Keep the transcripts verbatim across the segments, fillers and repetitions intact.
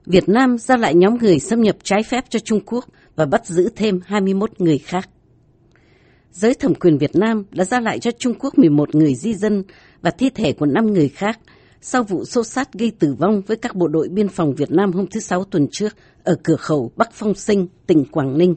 Việt Nam giao lại nhóm người xâm nhập trái phép cho Trung Quốc và bắt giữ thêm hai mươi mốt người khác. Giới thẩm quyền Việt Nam đã giao lại cho Trung Quốc mười một người di dân và thi thể của năm người khác sau vụ xô xát gây tử vong với các bộ đội biên phòng Việt Nam hôm thứ Sáu tuần trước ở cửa khẩu Bắc Phong Sinh, tỉnh Quảng Ninh.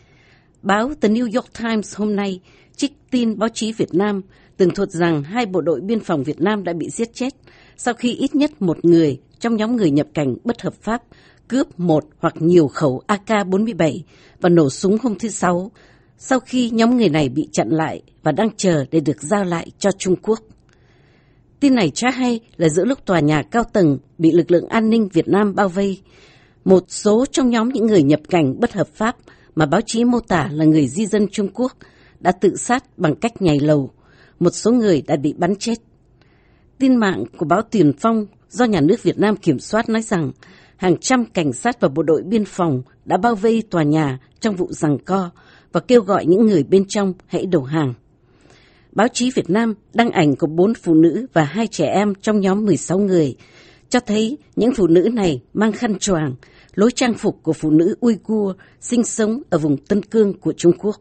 Báo The New York Times hôm nay trích tin báo chí Việt Nam tường thuật rằng hai bộ đội biên phòng Việt Nam đã bị giết chết sau khi ít nhất một người trong nhóm người nhập cảnh bất hợp pháp cướp một hoặc nhiều khẩu A K bốn mươi bảy và nổ súng hôm thứ Sáu, sau khi nhóm người này bị chặn lại và đang chờ để được giao lại cho Trung Quốc. Tin này cho hay là giữa lúc tòa nhà cao tầng bị lực lượng an ninh Việt Nam bao vây, một số trong nhóm những người nhập cảnh bất hợp pháp mà báo chí mô tả là người di dân Trung Quốc đã tự sát bằng cách nhảy lầu. Một số người đã bị bắn chết. Tin mạng của báo Tiền Phong do nhà nước Việt Nam kiểm soát nói rằng hàng trăm cảnh sát và bộ đội biên phòng đã bao vây tòa nhà trong vụ giằng co và kêu gọi những người bên trong hãy đầu hàng. Báo chí Việt Nam đăng ảnh của bốn phụ nữ và hai trẻ em trong nhóm mười sáu người, cho thấy những phụ nữ này mang khăn choàng, lối trang phục của phụ nữ Uyghur sinh sống ở vùng Tân Cương của Trung Quốc.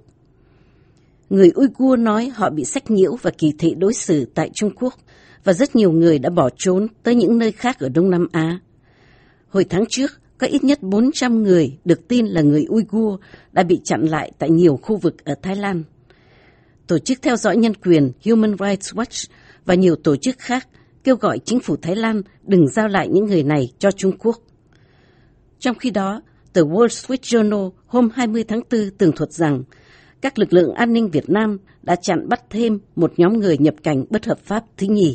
Người Uyghur nói họ bị sách nhiễu và kỳ thị đối xử tại Trung Quốc, và rất nhiều người đã bỏ trốn tới những nơi khác ở Đông Nam Á. Hồi tháng trước, có ít nhất bốn trăm người được tin là người Uyghur đã bị chặn lại tại nhiều khu vực ở Thái Lan. Tổ chức theo dõi nhân quyền Human Rights Watch và nhiều tổ chức khác kêu gọi chính phủ Thái Lan đừng giao lại những người này cho Trung Quốc. Trong khi đó, tờ Wall Street Journal hôm hai mươi tháng tư tường thuật rằng các lực lượng an ninh Việt Nam đã chặn bắt thêm một nhóm người nhập cảnh bất hợp pháp thứ nhì.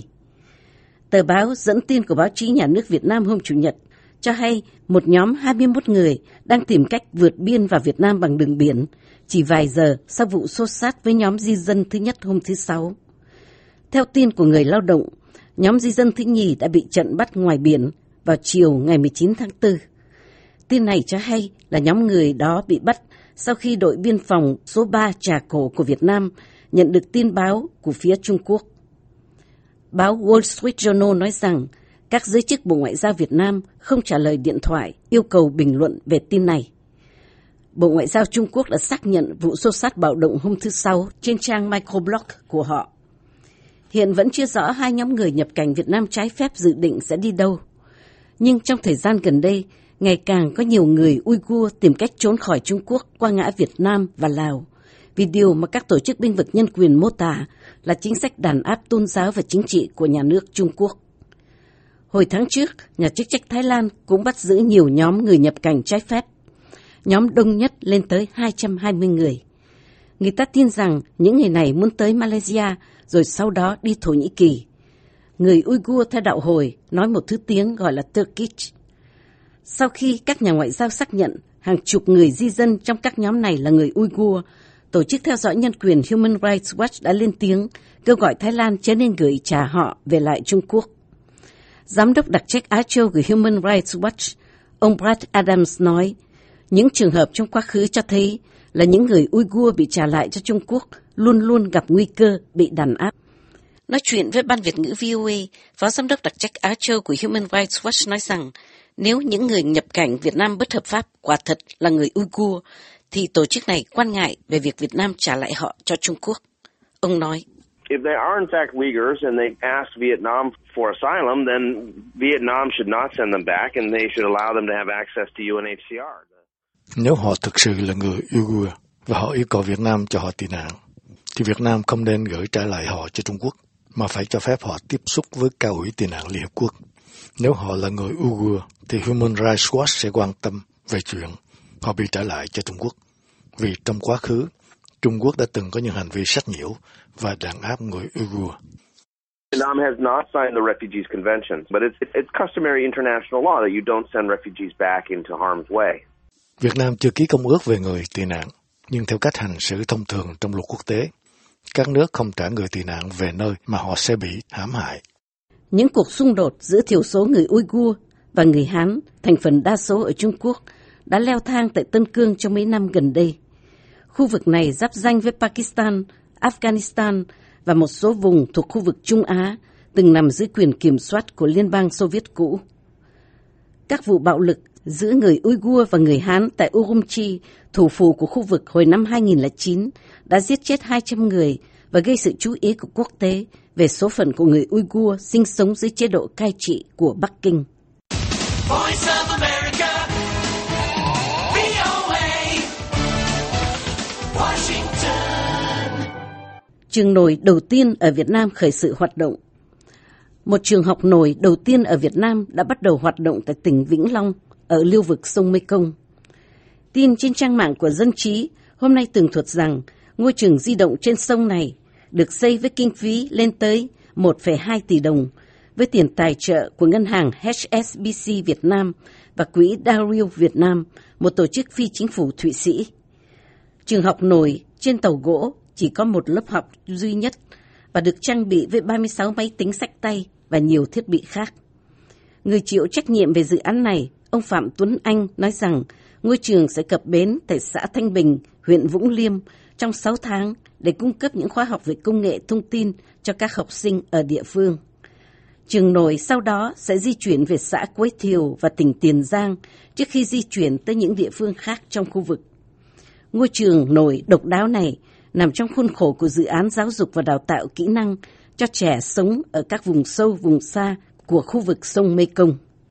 Tờ báo dẫn tin của báo chí nhà nước Việt Nam hôm Chủ nhật cho hay một nhóm hai mươi mốt người đang tìm cách vượt biên vào Việt Nam bằng đường biển, chỉ vài giờ sau vụ xô xát với nhóm di dân thứ nhất hôm thứ Sáu. Theo tin của người lao động, nhóm di dân thứ nhì đã bị chặn bắt ngoài biển vào chiều ngày mười chín tháng tư. Tin này cho hay là nhóm người đó bị bắt sau khi đội biên phòng số ba Trà Cổ của Việt Nam nhận được tin báo của phía Trung Quốc. Báo Wall Street Journal nói rằng các giới chức Bộ Ngoại giao Việt Nam không trả lời điện thoại yêu cầu bình luận về tin này. Bộ Ngoại giao Trung Quốc đã xác nhận vụ xô xát bạo động hôm thứ Sáu trên trang microblog của họ. Hiện vẫn chưa rõ hai nhóm người nhập cảnh Việt Nam trái phép dự định sẽ đi đâu. Nhưng trong thời gian gần đây, ngày càng có nhiều người Uyghur tìm cách trốn khỏi Trung Quốc qua ngã Việt Nam và Lào, vì điều mà các tổ chức bênh vực nhân quyền mô tả là chính sách đàn áp tôn giáo và chính trị của nhà nước Trung Quốc. Hồi tháng trước, nhà chức trách Thái Lan cũng bắt giữ nhiều nhóm người nhập cảnh trái phép. Nhóm đông nhất lên tới hai trăm hai mươi người. Người ta tin rằng những người này muốn tới Malaysia rồi sau đó đi Thổ Nhĩ Kỳ. Người Uyghur theo đạo Hồi nói một thứ tiếng gọi là Turkish. Sau khi các nhà ngoại giao xác nhận hàng chục người di dân trong các nhóm này là người Uyghur, tổ chức theo dõi nhân quyền Human Rights Watch đã lên tiếng kêu gọi Thái Lan chớ nên gửi trả họ về lại Trung Quốc. Giám đốc đặc trách Á Châu của Human Rights Watch, ông Brad Adams nói, những trường hợp trong quá khứ cho thấy là những người Uyghur bị trả lại cho Trung Quốc luôn luôn gặp nguy cơ bị đàn áp. Nói chuyện với Ban Việt ngữ vê o a, Phó Giám đốc đặc trách Á Châu của Human Rights Watch nói rằng nếu những người nhập cảnh Việt Nam bất hợp pháp quả thật là người Uyghur, thì tổ chức này quan ngại về việc Việt Nam trả lại họ cho Trung Quốc. Ông nói, if they are in fact Uyghurs and they asked Vietnam for asylum, then Vietnam should not send them back and they should allow them to have access to U N H C R. Nếu họ thực sự là người Uyghur và họ yêu cầu Việt Nam cho họ tị nạn, thì Việt Nam không nên gửi trả lại họ cho Trung Quốc, mà phải cho phép họ tiếp xúc với Cao ủy tị nạn Liên Hợp Quốc. Nếu họ là người Uyghur, thì Human Rights Watch sẽ quan tâm về chuyện họ bị trả lại cho Trung Quốc. Vì trong quá khứ, Trung Quốc đã từng có những hành vi sách nhiễu và đàn áp người Uyghur. Vietnam has not signed the Refugees Convention, but it's, it's customary international law that you don't send refugees back into harm's way. Việt Nam chưa ký công ước về người tị nạn, nhưng theo cách hành xử thông thường trong luật quốc tế, các nước không trả người tị nạn về nơi mà họ sẽ bị hãm hại. Những cuộc xung đột giữa thiểu số người Uyghur và người Hán, thành phần đa số ở Trung Quốc, đã leo thang tại Tân Cương trong mấy năm gần đây. Khu vực này giáp ranh với Pakistan, Afghanistan và một số vùng thuộc khu vực Trung Á, từng nằm dưới quyền kiểm soát của Liên bang Xô Viết cũ. Các vụ bạo lực giữa người Uyghur và người Hán tại Urumqi, thủ phủ của khu vực hồi năm hai nghìn lẻ chín, đã giết chết hai trăm người và gây sự chú ý của quốc tế về số phận của người Uyghur sinh sống dưới chế độ cai trị của Bắc Kinh. Voice of America, vê o a, Washington. Trường nổi đầu tiên ở Việt Nam khởi sự hoạt động. Một trường học nổi đầu tiên ở Việt Nam đã bắt đầu hoạt động tại tỉnh Vĩnh Long, ở lưu vực sông Mekong. Tin trên trang mạng của Dân Trí hôm nay tường thuật rằng ngôi trường di động trên sông này được xây với kinh phí lên tới một phẩy hai tỷ đồng, với tiền tài trợ của ngân hàng hát ét bê xê Việt Nam và quỹ Dario Việt Nam, một tổ chức phi chính phủ Thụy Sĩ. Trường học nổi trên tàu gỗ chỉ có một lớp học duy nhất và được trang bị với ba mươi sáu máy tính xách tay và nhiều thiết bị khác. Người chịu trách nhiệm về dự án này, ông Phạm Tuấn Anh, nói rằng ngôi trường sẽ cập bến tại xã Thanh Bình, huyện Vũng Liêm trong sáu tháng để cung cấp những khóa học về công nghệ thông tin cho các học sinh ở địa phương. Trường nổi sau đó sẽ di chuyển về xã Quế Thiều và tỉnh Tiền Giang trước khi di chuyển tới những địa phương khác trong khu vực. Ngôi trường nổi độc đáo này nằm trong khuôn khổ của dự án giáo dục và đào tạo kỹ năng cho trẻ sống ở các vùng sâu, vùng xa của khu vực sông Mekong.